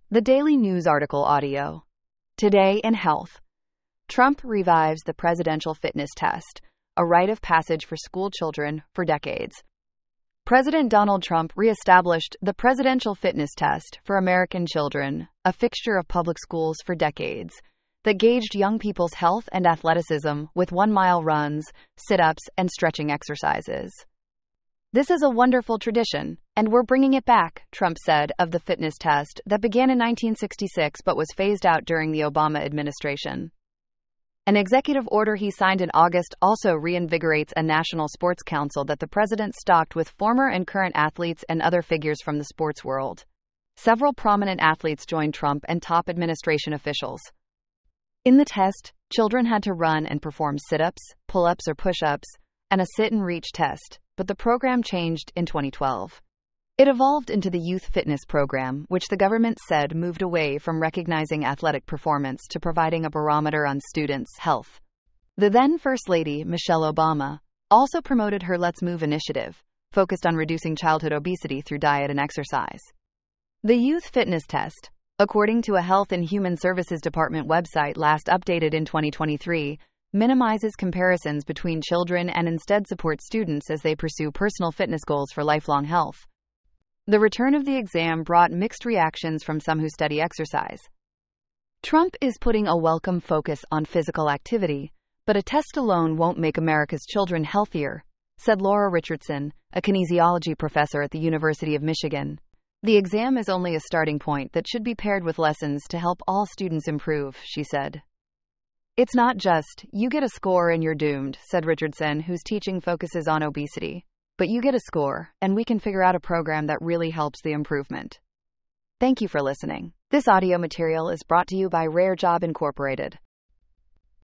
The Daily News article audio. Today in Health. Trump revives the presidential fitness test, a rite of passage for school children for decades. President Donald Trump reestablished the presidential fitness test for American children, a fixture of public schools for decades, that gauged young people's health and athleticism with 1-mile runs, sit-ups, and stretching exercises. "This is a wonderful tradition, and we're bringing it back," Trump said of the fitness test that began in 1966 but was phased out during the Obama administration. An executive order he signed in August also reinvigorates a national sports council that the president stocked with former and current athletes and other figures from the sports world. Several prominent athletes joined Trump and top administration officials. In the test, children had to run and perform sit-ups, pull-ups or push-ups, and a sit-and-reach test, but the program changed in 2012. It evolved into the Youth Fitness Program, which the government said moved away from recognizing athletic performance to providing a barometer on students' health. The then First Lady, Michelle Obama, also promoted her Let's Move initiative, focused on reducing childhood obesity through diet and exercise. The Youth Fitness Test, according to a Health and Human Services Department website last updated in 2023, minimizes comparisons between children and instead supports students as they pursue personal fitness goals for lifelong health. The return of the exam brought mixed reactions from some who study exercise. Trump is putting a welcome focus on physical activity, but a test alone won't make America's children healthier, said Laura Richardson, a kinesiology professor at the University of Michigan. The exam is only a starting point that should be paired with lessons to help all students improve, she said. It's not just, you get a score and you're doomed, said Richardson, whose teaching focuses on obesity. But you get a score, and we can figure out a program that really helps the improvement. Thank you for listening. This audio material is brought to you by Rare Job Incorporated.